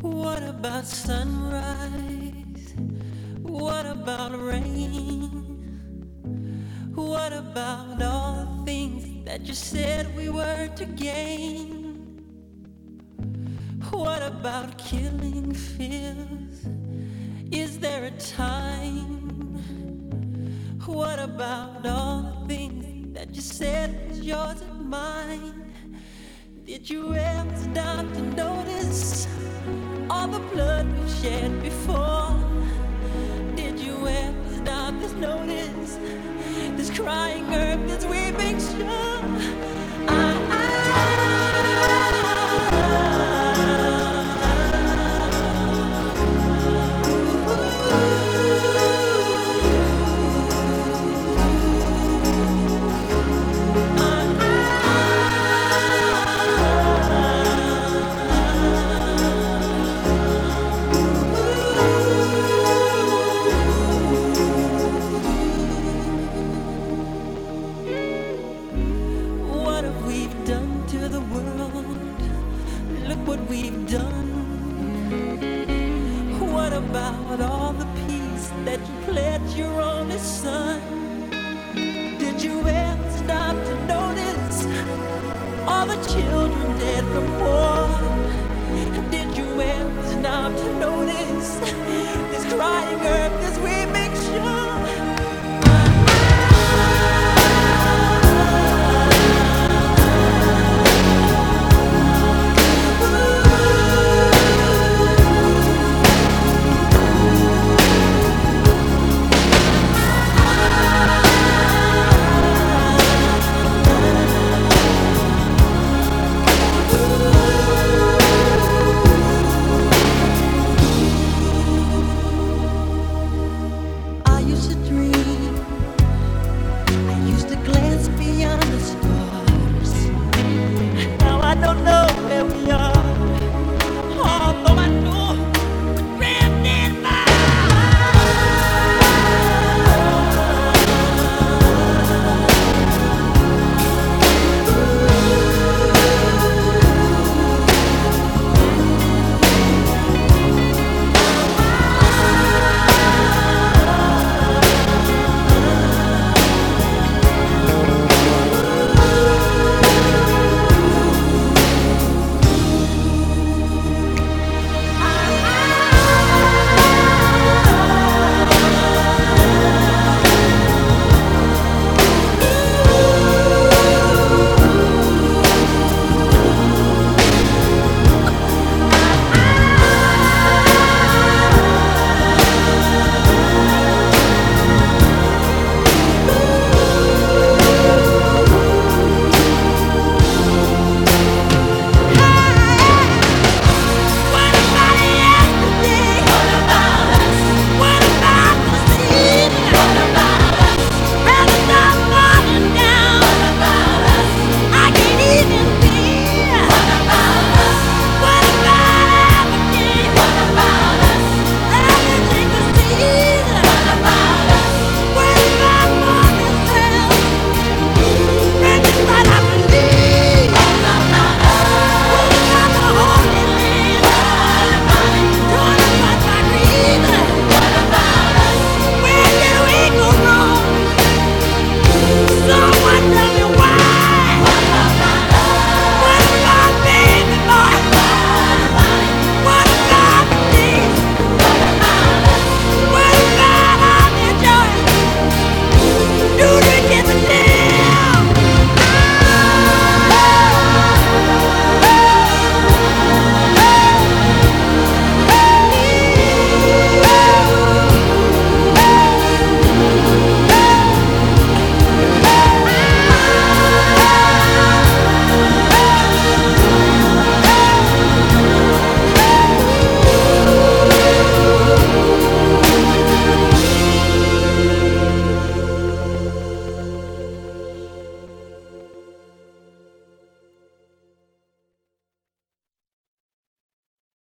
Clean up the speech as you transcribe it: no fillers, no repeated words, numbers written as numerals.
What about sunrise? What about rain? What about all the things that you said we were to gain? What about killing fears? Is there a time? What about all the things that you said was yours and mine? Did you ever stop to notice all the blood we've shed before? Did you ever stop to notice this crying earth, this weeping shore? What have we done to the world? Look what we've done. What about all the peace that you pledged your only son? Did you ever stop to notice all the children dead from war? Did you ever stop to notice this crying earth, this weeping shore? I used to dream, I used to glance beyond the stars. Now I don't know where we are.